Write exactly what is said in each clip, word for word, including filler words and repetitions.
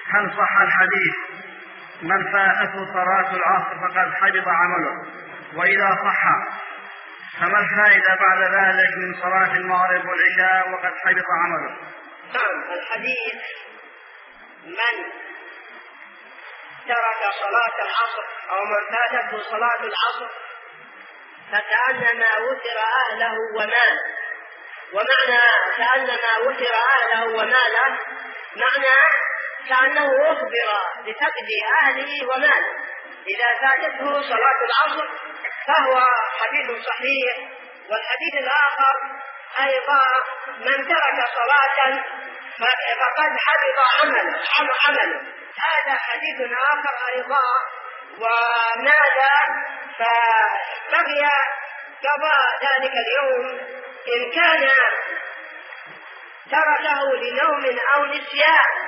هل صح الحديث من فاتته صلاة العصر فقد حبط عمله؟ وإذا صح فما الفائدة بعد ذلك من صلاة المغرب والعشاء وقد حبط عمله؟ نعم، الحديث من ترك صلاة العصر أو من فاتته صلاة العصر فكأنما وتر أهله وماله. ومعنى كأنما وتر أهله وماله معنى كأنه أخبر بفقد أهله وماله إذا فاتته صلاة العصر، فهو حديث صحيح. والحديث الآخر أيضا من ترك صلاة فقد حبط عمله عمله هذا حديث آخر أيضا. وماذا فبقي قضاء ذلك اليوم إن كان تركه لنوم أو نسيان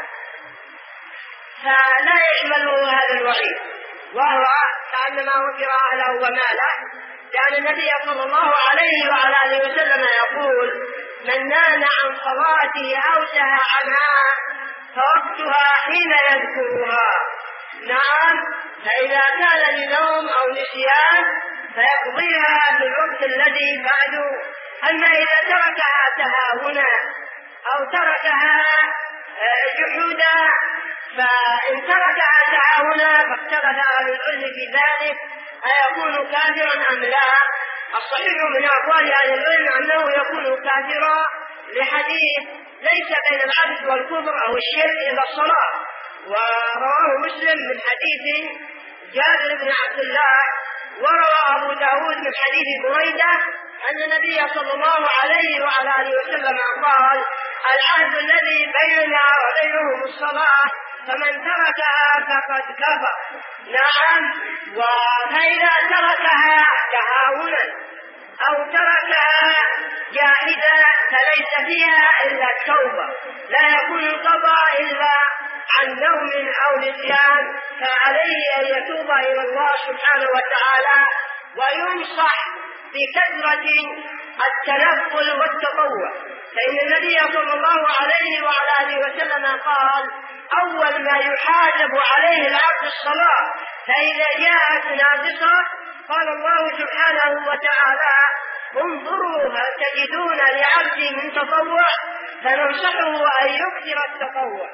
فلا يشمله هذا الوعيد، وهو كأنما وتر أهله وماله، لأن النبي صلى الله عليه وعلى آله وسلم يقول: من نام عن صلاته أو سهى عنها فوقتها حين يذكرها. نعم، فإذا كان لنوم أو نسيان فيقضيها في الوقت الذي بعده. أما إذا تركها تهاونا أو تركها جحودا، فإن تركها تهاونا فاختلف أهل العلم في ذلك أيكون كافرا أم لا. الصحيح من أقوال أهل العلم أنه يكون كافرا لحديث: ليس بين العبد والكفر أو الشرك إلا الصلاة. ورواه مسلم من حديث جابر بن عبد الله، وروى أبو داود من حديث بريدة أن النبي صلى الله عليه وعلى آله وسلم قال: العهد الذي بيننا وبينهم الصلاة، فمن تركها فقد كفر. نعم، وفإذا تركها تهاونا أو تركها جاحدا فليس فيها إلا التوبة، لا يكون القضاء إلا عن نوم أو نسيان، فعليه أن يتوب إلى الله سبحانه وتعالى وينصح بكثرة التنفل والتطوع. فإن النبي صلى الله عليه وعلى آله وسلم قال: أول ما يحاسب عليه العبد الصلاة، فإذا جاءت ناقصة قال الله سبحانه وتعالى: انظروا هل تجدون لعبدي من تطوع، فننصحه أن يكثر التطوع.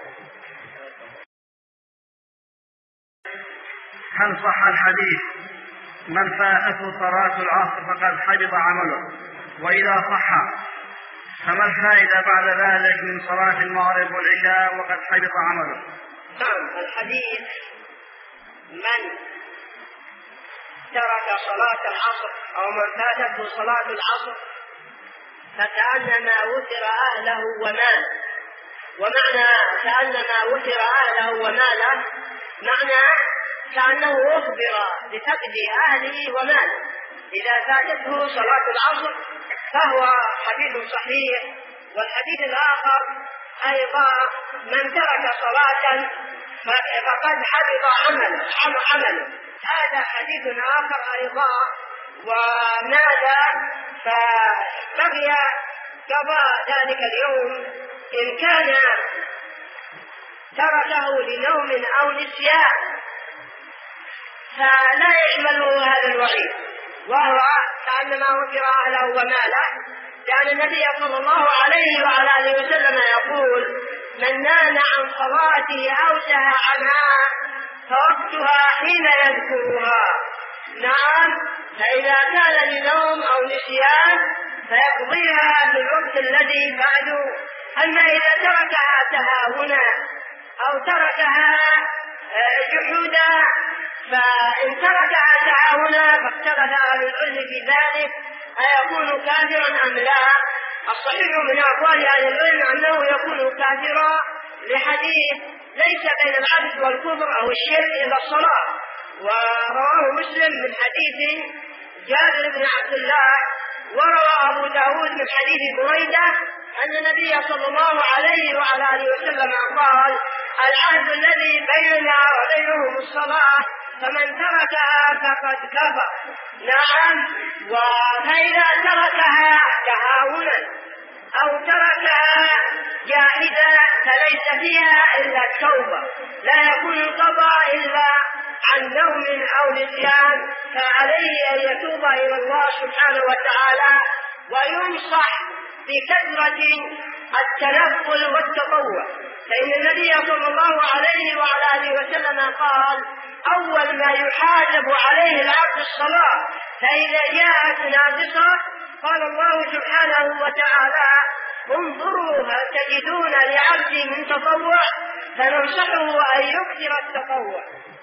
هل صح الحديث من فاتته صلاة العصر فقد حبط عمله؟ وإذا صح فما الفائدة بعد ذلك من صلاة المغرب والعشاء وقد حبط عمله؟ نعم، الحديث من ترك صلاة العصر أو من فاتته صلاة العصر فكأنما وتر أهله وماله. ومعنى كأنما وتر أهله وماله معنى كأنه أخبر بفقد أهله وماله إذا فاتته صلاة العصر، فهو حديث صحيح. والحديث الآخر أيضا من ترك صلاة فقد حبط عمله عمله هذا حديث آخر أيضا. وماذا فبقي قضاء ذلك اليوم إن كان تركه لنوم أو نسيان فلا يشمله هذا الوعيد، وهو كأنما وتر أهله وماله، لأن النبي صلى الله عليه وعلى آله وسلم يقول: من نام عن صلاته أو سهى عنها فوقتها حين يذكرها. نعم، فإذا كان لنوم أو نسيان فيقضيها في الوقت الذي بعده. أما إذا تركها تهاونا أو تركها جحودا، فإن تركها تهاونا فاختلف أهل العلم في ذلك أيكون كافرا أم لا. الصحيح من أقوال أهل العلم أنه يكون كافرا لحديث: ليس بين العبد والكفر أو الشرك إلا الصلاة. ورواه مسلم من حديث جابر بن عبد الله، وروى أبو داود من حديث بريدة أن النبي صلى الله عليه وعلى آله وسلم قال: العهد الذي بيننا وبينهم الصلاة، فمن تركها فقد كفر. نعم، وفإذا تركها تهاونا أو تركها جاحدا فليس فيها إلا التوبة، لا يكون القضاء إلا عن نوم أو نسيان، فعليه أن يتوب إلى الله سبحانه وتعالى وينصح بكثرة التنفل والتطوع. فإن النبي صلى الله عليه وعلى آله وسلم قال: أول ما يحاسب عليه العبد الصلاة، فإذا جاءت ناقصة قال الله سبحانه وتعالى: انظروا هل تجدون لعبدي من تطوع، فننصحه أن يكثر التطوع.